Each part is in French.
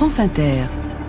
France Inter.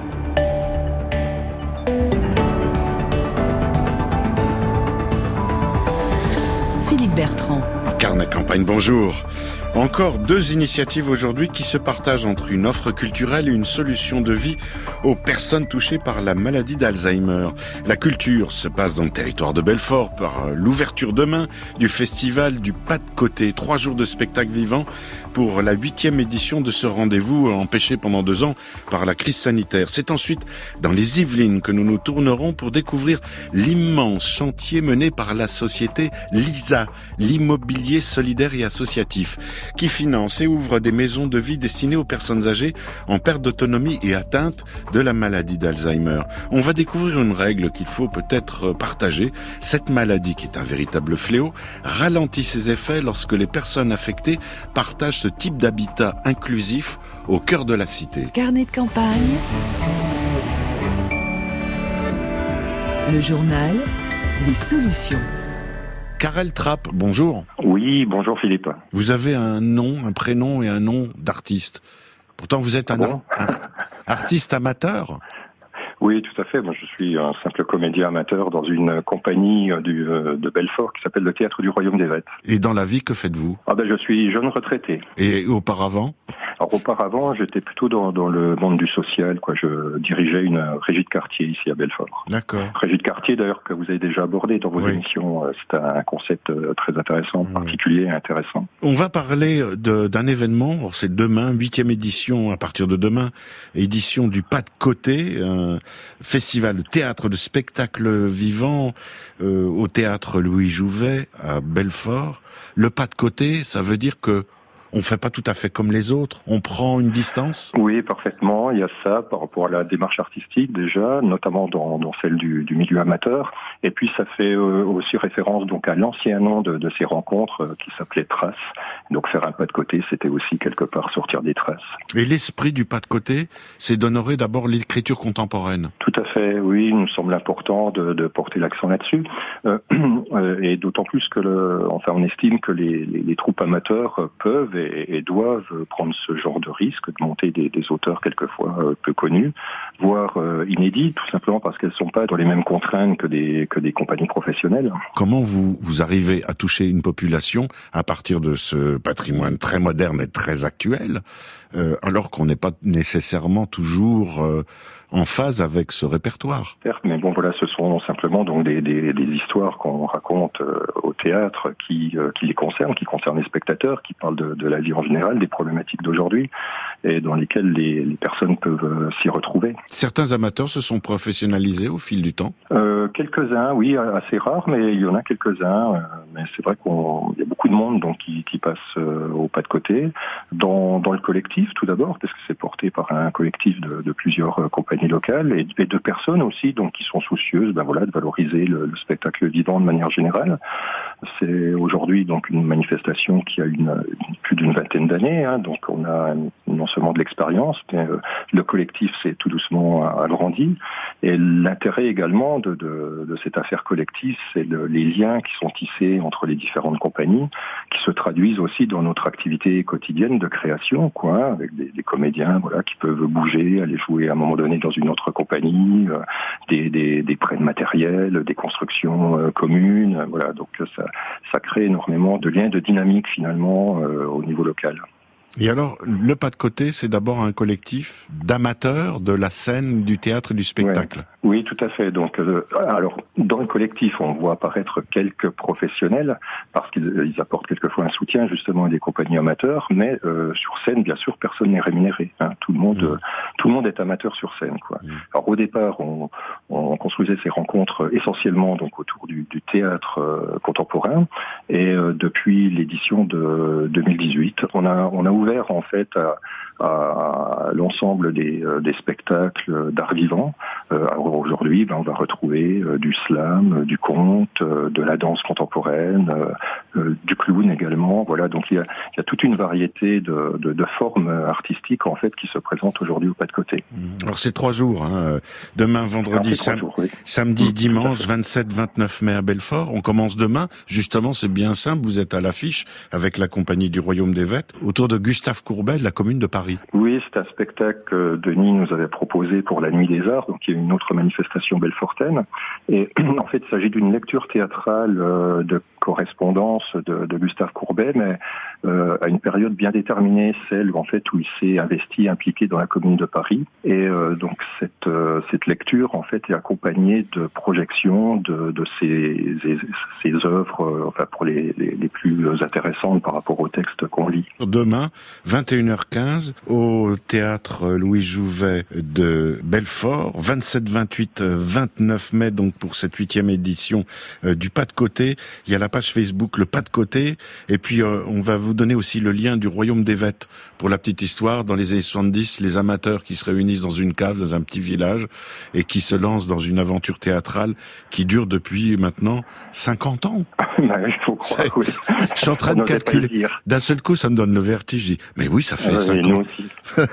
Philippe Bertrand. Carnet Campagne, bonjour. Encore 2 initiatives aujourd'hui qui se partagent entre une offre culturelle et une solution de vie aux personnes touchées par la maladie d'Alzheimer. La culture se passe dans le territoire de Belfort par l'ouverture demain du festival du Pas de Côté. 3 jours de spectacle vivant pour la 8e édition de ce rendez-vous empêché pendant 2 ans par la crise sanitaire. C'est ensuite dans les Yvelines que nous nous tournerons pour découvrir l'immense chantier mené par la société LISA, l'immobilier solidaire et associatif, qui finance et ouvre des maisons de vie destinées aux personnes âgées en perte d'autonomie et atteintes de la maladie d'Alzheimer. On va découvrir une règle qu'il faut peut-être partager. Cette maladie, qui est un véritable fléau, ralentit ses effets lorsque les personnes affectées partagent ce type d'habitat inclusif au cœur de la cité. Carnet de campagne. Le journal des solutions. Karel Trapp, bonjour. Oui, bonjour Philippe. Vous avez un nom, un prénom et un nom d'artiste. Pourtant, vous êtes un artiste amateur. Oui, tout à fait. Moi, je suis un simple comédien amateur dans une compagnie de Belfort qui s'appelle le Théâtre du Royaume des Vêtes. Et dans la vie, que faites-vous ? Je suis jeune retraité. Et auparavant ? Alors auparavant, j'étais plutôt dans le monde du social, quoi. Je dirigeais une régie de quartier ici à Belfort. D'accord. Régie de quartier, d'ailleurs, que vous avez déjà abordé dans vos émissions. C'est un concept très intéressant, particulier et intéressant. On va parler d'un événement. Alors, c'est demain, 8e édition à partir de demain, édition du Pas de Côté, festival de théâtre, de spectacle vivant au théâtre Louis Jouvet à Belfort. Le Pas de Côté, ça veut dire que on fait pas tout à fait comme les autres, on prend une distance. Oui, parfaitement. Il y a ça par rapport à la démarche artistique déjà, notamment dans celle du milieu amateur. Et puis ça fait aussi référence donc à l'ancien nom de ces rencontres qui s'appelait Traces. Donc faire un pas de côté, c'était aussi quelque part sortir des traces. Et l'esprit du pas de côté, c'est d'honorer d'abord l'écriture contemporaine. Tout à fait, oui. Il nous semble important de porter l'accent là-dessus. Et d'autant plus que on estime que les troupes amateurs peuvent et doivent prendre ce genre de risque, de monter des auteurs quelquefois peu connus, voire inédits, tout simplement parce qu'elles ne sont pas dans les mêmes contraintes que des compagnies professionnelles. Comment vous arrivez à toucher une population à partir de ce patrimoine très moderne et très actuel, alors qu'on n'est pas nécessairement toujours en phase avec ce répertoire? Certes, mais bon voilà, ce sont simplement donc des histoires qu'on raconte au théâtre qui les concernent, qui concernent les spectateurs, qui parlent de la vie en général, des problématiques d'aujourd'hui, et dans lesquelles les personnes peuvent s'y retrouver. Certains amateurs se sont professionnalisés au fil du temps? Quelques-uns, oui, assez rares, mais il y en a quelques-uns. Mais c'est vrai qu'il y a beaucoup de monde donc qui passe au pas de côté. Dans le collectif, tout d'abord, parce que c'est porté par un collectif de plusieurs compagnies locales et de personnes aussi donc qui sont soucieuses de valoriser le spectacle vivant de manière générale. C'est aujourd'hui donc une manifestation qui a plus d'une vingtaine d'années, donc on a non seulement de l'expérience, mais le collectif s'est tout doucement agrandi, et l'intérêt également de cette affaire collective, c'est les liens qui sont tissés entre les différentes compagnies, qui se traduisent aussi dans notre activité quotidienne de création, avec des comédiens qui peuvent bouger, aller jouer à un moment donné dans une autre compagnie, des prêts de matériel, des constructions communes, donc ça crée énormément de liens, de dynamique finalement au niveau local. Et alors, le pas de côté, c'est d'abord un collectif d'amateurs de la scène, du théâtre et du spectacle. Ouais. Oui, tout à fait. Donc, alors, dans le collectif, on voit apparaître quelques professionnels, parce qu'ils apportent quelquefois un soutien justement à des compagnies amateurs, mais sur scène, bien sûr, personne n'est rémunéré. Tout le monde est amateur sur scène, Alors, au départ, on construisait ces rencontres essentiellement donc autour du théâtre contemporain, et depuis l'édition de 2018, on a ouvert en fait à l'ensemble des spectacles d'art vivant, Alors aujourd'hui, on va retrouver du slam, du conte, de la danse contemporaine, du clown également. Voilà, donc il y a toute une variété de formes artistiques en fait qui se présentent aujourd'hui au Pas de Côté. Alors c'est 3 jours, hein. Demain, vendredi, samedi, dimanche, 27-29 mai à Belfort. On commence demain. Justement, c'est bien simple. Vous êtes à l'affiche avec la compagnie du Royaume des Vêtres autour de Gustave Courbet de la commune de Paris. Oui, c'est un spectacle que Denis nous avait proposé pour la Nuit des Arts, donc il y a une autre manifestation belfortaine. Et en fait, il s'agit d'une lecture théâtrale de correspondance de Gustave Courbet, mais à une période bien déterminée, celle où il s'est investi, impliqué dans la commune de Paris. Et donc cette lecture en fait est accompagnée de projections de ses œuvres, pour les plus intéressantes par rapport au texte qu'on lit. Demain, 21h15, au théâtre Louis Jouvet de Belfort, 27, 28, 29 mai, donc pour cette 8e édition du Pas de Côté. Il y a la page Facebook Le Pas de Côté, et puis on va vous donner aussi le lien du Royaume des Vêtres. Pour la petite histoire, dans les années 70, les amateurs qui se réunissent dans une cave, dans un petit village, et qui se lancent dans une aventure théâtrale qui dure depuis maintenant 50 ans. Il faut croire, oui. Je suis en train de calculer. D'un seul coup, ça me donne le vertige. Je dis, mais oui, ça fait 5 ans. Nous aussi.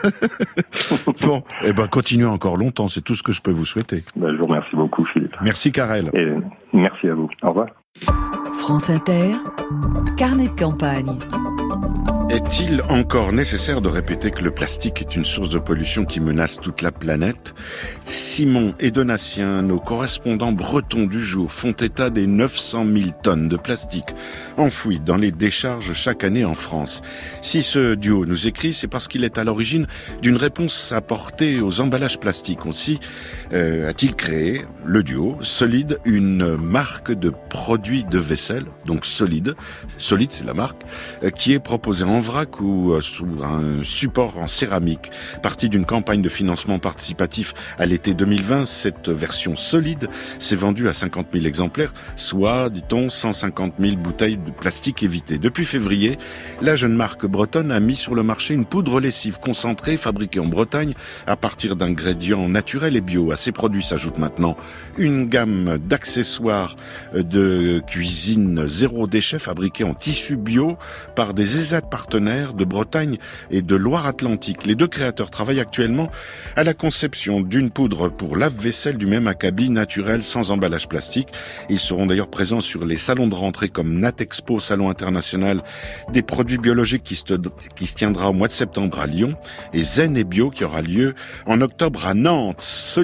Bon, continuez encore longtemps, c'est tout ce que je peux vous souhaiter. Je vous remercie beaucoup, Philippe. Merci, Karel. Et merci à vous. Au revoir. France Inter, carnet de campagne. Est-il encore nécessaire de répéter que le plastique est une source de pollution qui menace toute la planète ? Simon et Donatien, nos correspondants bretons du jour, font état des 900 000 tonnes de plastique enfouies dans les décharges chaque année en France. Si ce duo nous écrit, c'est parce qu'il est à l'origine d'une réponse apportée aux emballages plastiques. Aussi a-t-il créé, le duo, Solide, une marque de produits de vaisselle, donc Solide c'est la marque, qui est proposée en vrac ou sous un support en céramique. Partie d'une campagne de financement participatif à l'été 2020, cette version Solide s'est vendue à 50 000 exemplaires, soit, dit-on, 150 000 bouteilles de plastique évitées. Depuis février, la jeune marque bretonne a mis sur le marché une poudre lessive concentrée fabriquée en Bretagne à partir d'ingrédients naturels et bio. À ces produits s'ajoute maintenant une gamme d'accessoires de cuisine zéro déchet fabriqués en tissu bio par des ESAT partenaires de Bretagne et de Loire-Atlantique. Les deux créateurs travaillent actuellement à la conception d'une poudre pour lave-vaisselle du même acabit, naturel, sans emballage plastique. Ils seront d'ailleurs présents sur les salons de rentrée comme Natexpo, salon international des produits biologiques qui se tiendra au mois de septembre à Lyon, et Zen et Bio qui aura lieu en octobre à Nantes.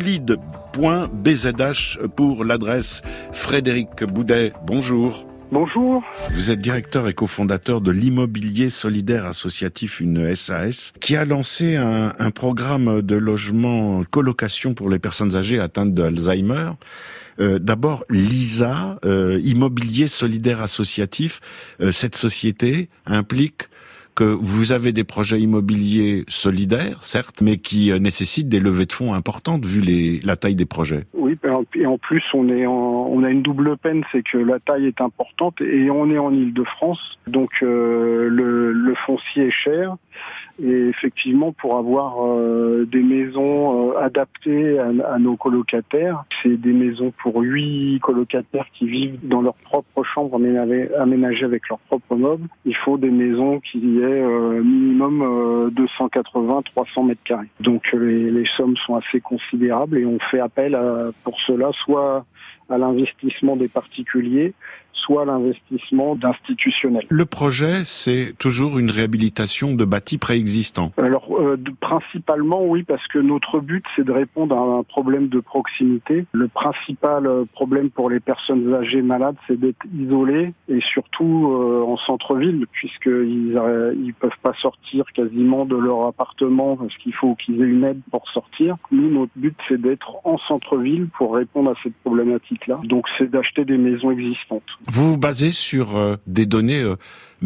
Solide.bzh pour l'adresse. Frédéric Boudet, bonjour. Bonjour. Vous êtes directeur et cofondateur de l'Immobilier Solidaire Associatif, une SAS, qui a lancé un programme de logement colocation pour les personnes âgées atteintes d'Alzheimer. D'abord, l'ISA, Immobilier Solidaire Associatif, cette société implique que vous avez des projets immobiliers solidaires, certes, mais qui nécessitent des levées de fonds importantes vu la taille des projets. Oui, et en plus on a une double peine, c'est que la taille est importante et on est en Île-de-France, donc le foncier est cher. Et effectivement, pour avoir des maisons adaptées à nos colocataires, c'est des maisons pour 8 colocataires qui vivent dans leur propre chambre aménagée avec leurs propres meubles. Il faut des maisons qui aient minimum 280-300 mètres carrés. Donc les sommes sont assez considérables et on fait appel pour cela soit à l'investissement des particuliers, soit à l'investissement d'institutionnels. Le projet, c'est toujours une réhabilitation de bâtis préexistants. Alors, principalement, oui, parce que notre but, c'est de répondre à un problème de proximité. Le principal problème pour les personnes âgées malades, c'est d'être isolées, et surtout en centre-ville, puisqu'ils peuvent pas sortir quasiment de leur appartement, parce qu'il faut qu'ils aient une aide pour sortir. Nous, notre but, c'est d'être en centre-ville pour répondre à cette problématique-là. Donc, c'est d'acheter des maisons existantes. Vous vous basez sur des données médicales ?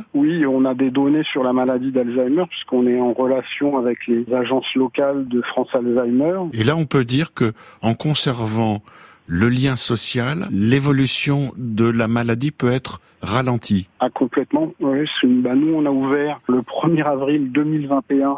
Oui, on a des données sur la maladie d'Alzheimer puisqu'on est en relation avec les agences locales de France Alzheimer. Et là, on peut dire que en conservant le lien social, l'évolution de la maladie peut être ralentie. Ah, complètement. Oui, nous, on a ouvert le 1er avril 2021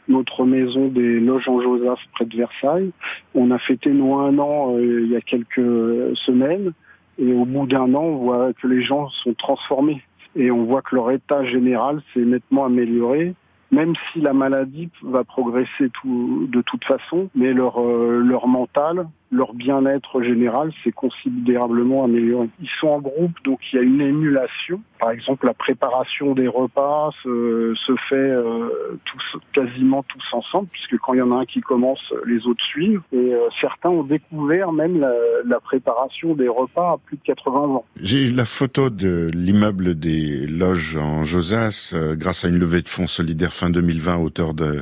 notre maison des Loges en Josas près de Versailles. On a fêté nos 1 an il y a quelques semaines et au bout d'1 an, on voit que les gens sont transformés et on voit que leur état général s'est nettement amélioré. Même si la maladie va progresser de toute façon, mais leur mental, leur bien-être général s'est considérablement amélioré. Ils sont en groupe, donc il y a une émulation. Par exemple, la préparation des repas se fait quasiment tous ensemble, puisque quand il y en a un qui commence, les autres suivent. Et certains ont découvert même la préparation des repas à plus de 80 ans. J'ai la photo de l'immeuble des Loges en Josas, grâce à une levée de fonds solidaire fin 2020 à hauteur de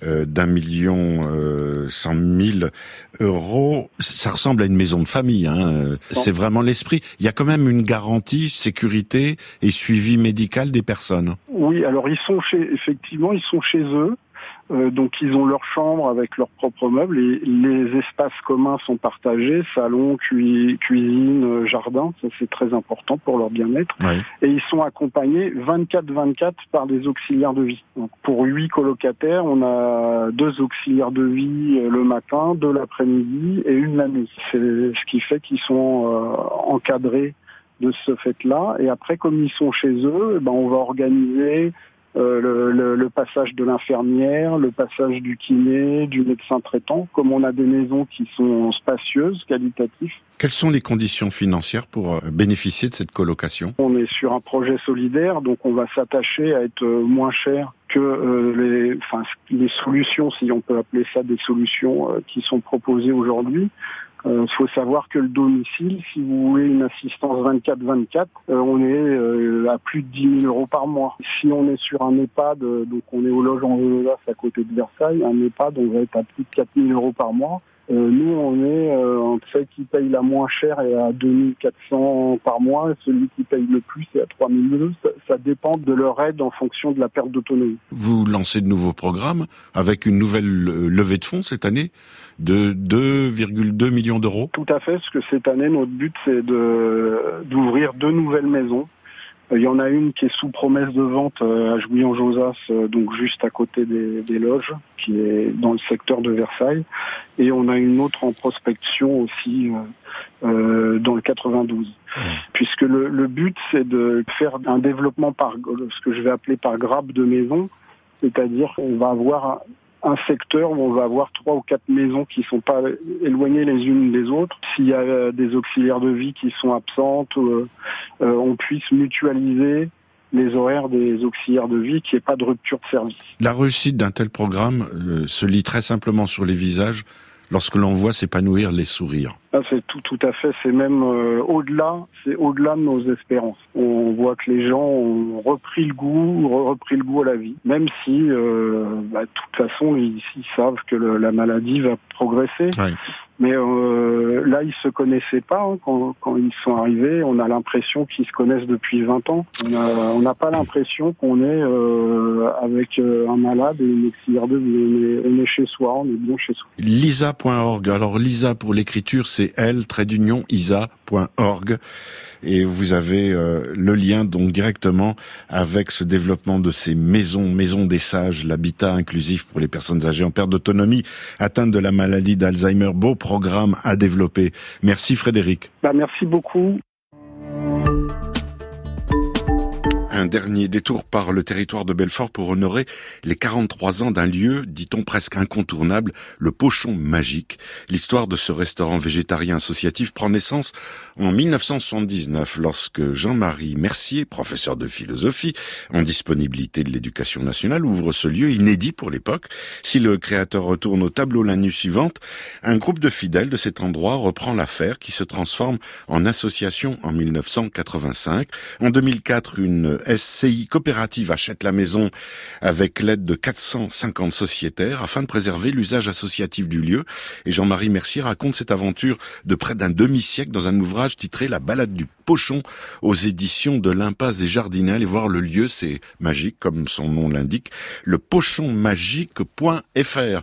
1,1 million d'euros. Ça ressemble à une maison de famille, hein. C'est vraiment l'esprit. Il y a quand même une garantie, sécurité et suivi médical des personnes. Oui, alors ils sont chez eux. Donc ils ont leur chambre avec leurs propres meubles et les espaces communs sont partagés, salon, cuisine, jardin, ça c'est très important pour leur bien-être. Oui. Et ils sont accompagnés 24/24 par des auxiliaires de vie. Donc pour 8 colocataires, on a 2 auxiliaires de vie le matin, 2 l'après-midi et 1 la nuit. C'est ce qui fait qu'ils sont encadrés de ce fait-là. Et après, comme ils sont chez eux, on va organiser le passage de l'infirmière, le passage du kiné, du médecin traitant, comme on a des maisons qui sont spacieuses, qualitatives. Quelles sont les conditions financières pour bénéficier de cette colocation ? On est sur un projet solidaire, donc on va s'attacher à être moins cher que les solutions, si on peut appeler ça des solutions qui sont proposées aujourd'hui. Il faut savoir que le domicile, si vous voulez une assistance 24/24, on est à plus de 10 000 € par mois. Si on est sur un EHPAD, donc on est aux Loges en Josas à côté de Versailles, un EHPAD, on va être à plus de 4 000 € par mois. Nous, on est celle qui paye la moins chère est à 2 400 par mois, et celui qui paye le plus est à 3 000 €. Ça dépend de leur aide en fonction de la perte d'autonomie. Vous lancez de nouveaux programmes avec une nouvelle levée de fonds cette année de 2,2 millions d'euros. Tout à fait, parce que cette année, notre but, c'est d'ouvrir 2 nouvelles maisons. Il y en a une qui est sous promesse de vente à Jouy en Josas, donc juste à côté des Loges, qui est dans le secteur de Versailles. Et on a une autre en prospection aussi dans le 92. Puisque le but, c'est de faire un développement par ce que je vais appeler par grappe de maisons. C'est-à-dire qu'on va avoir un secteur où on va avoir 3 ou 4 maisons qui sont pas éloignées les unes des autres. S'il y a des auxiliaires de vie qui sont absentes, on puisse mutualiser les horaires des auxiliaires de vie, qu'il n'y ait pas de rupture de service. La réussite d'un tel programme se lit très simplement sur les visages lorsque l'on voit s'épanouir les sourires. C'est tout à fait, c'est même au-delà de nos espérances. On voit que les gens ont repris le goût à la vie, même si de toute façon ils savent que la maladie va progresser. Oui. Mais là, ils se connaissaient pas quand ils sont arrivés. On a l'impression qu'ils se connaissent depuis 20 ans. On n'a pas l'impression qu'on est avec un malade et une auxiliaire de vie. On est chez soi, on est bien chez soi. Lisa.org. Alors Lisa pour l'écriture, c'est L-isa.org. Et vous avez le lien donc directement avec ce développement de ces maisons des sages, l'habitat inclusif pour les personnes âgées en perte d'autonomie, atteintes de la maladie d'Alzheimer. Beau programme à développer. Merci Frédéric. Merci beaucoup. Un dernier détour par le territoire de Belfort pour honorer les 43 ans d'un lieu, dit-on presque incontournable, le Pochon Magique. L'histoire de ce restaurant végétarien associatif prend naissance en 1979 lorsque Jean-Marie Mercier, professeur de philosophie en disponibilité de l'éducation nationale, ouvre ce lieu inédit pour l'époque. Si le créateur retourne au tableau l'année suivante, un groupe de fidèles de cet endroit reprend l'affaire qui se transforme en association en 1985. En 2004, une SCI coopérative achète la maison avec l'aide de 450 sociétaires afin de préserver l'usage associatif du lieu. Et Jean-Marie Mercier raconte cette aventure de près d'un demi-siècle dans un ouvrage titré La balade du Pochon aux éditions de l'Impasse des Jardiniers. Allez voir le lieu, c'est magique comme son nom l'indique, le pochonmagique.fr.